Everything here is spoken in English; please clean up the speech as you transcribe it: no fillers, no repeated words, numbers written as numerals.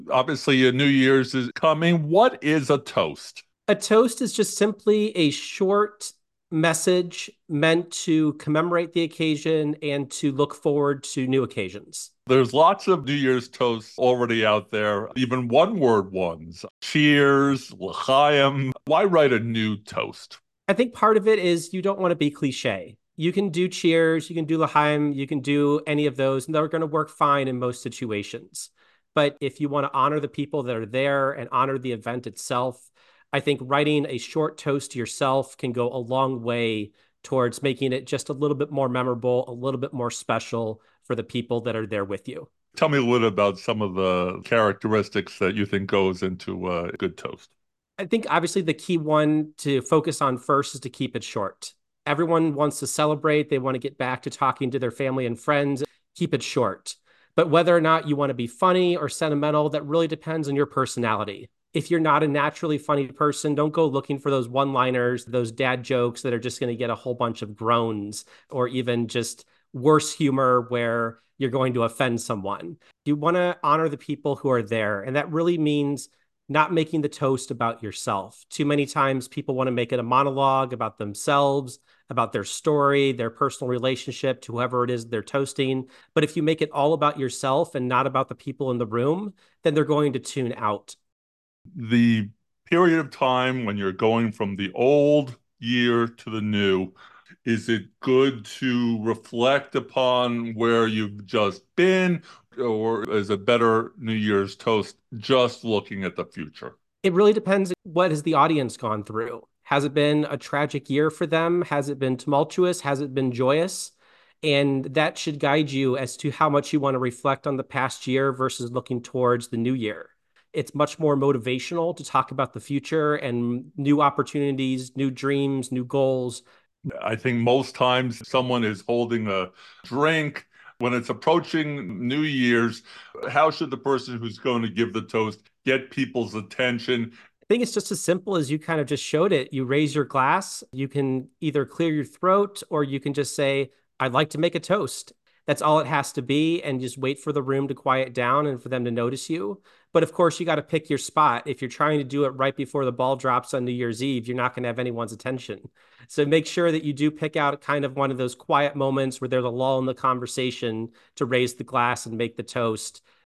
Obviously, a New Year's is coming. What is a toast? A toast is just simply a short message meant to commemorate the occasion and to look forward to new occasions. There's lots of New Year's toasts already out there, even one word ones. Cheers, l'chaim. Why write a new toast? I think part of it is you don't want to be cliche. You can do cheers, you can do L'chaim, you can do any of those, and they're going to work fine in most situations. But if you want to honor the people that are there and honor the event itself, I think writing a short toast to yourself can go a long way towards making it just a little bit more memorable, a little bit more special for the people that are there with you. Tell me a little about some of the characteristics that you think goes into a good toast. I think obviously the key one to focus on first is to keep it short. Everyone wants to celebrate, they want to get back to talking to their family and friends. Keep it short. But whether or not you want to be funny or sentimental, that really depends on your personality. If you're not a naturally funny person, don't go looking for those one liners, those dad jokes that are just going to get a whole bunch of groans or even just worse humor where you're going to offend someone. You want to honor the people who are there. And that really means not making the toast about yourself. Too many times people want to make it a monologue about themselves, about their story, their personal relationship to whoever it is they're toasting. But if you make it all about yourself and not about the people in the room, then they're going to tune out. The period of time when you're going from the old year to the new, is it good to reflect upon where you've just been, or is a better New Year's toast just looking at the future? It really depends what has the audience gone through. Has it been a tragic year for them? Has it been tumultuous? Has it been joyous? And that should guide you as to how much you want to reflect on the past year versus looking towards the new year. It's much more motivational to talk about the future and new opportunities, new dreams, new goals. I think most times someone is holding a drink. When it's approaching New Year's, how should the person who's going to give the toast get people's attention? I think it's just as simple as you kind of just showed it. You raise your glass, you can either clear your throat or you can just say, I'd like to make a toast. That's all it has to be, and just wait for the room to quiet down and for them to notice you. But of course, you got to pick your spot. If you're trying to do it right before the ball drops on New Year's Eve, you're not going to have anyone's attention. So make sure that you do pick out kind of one of those quiet moments where there's a lull in the conversation to raise the glass and make the toast.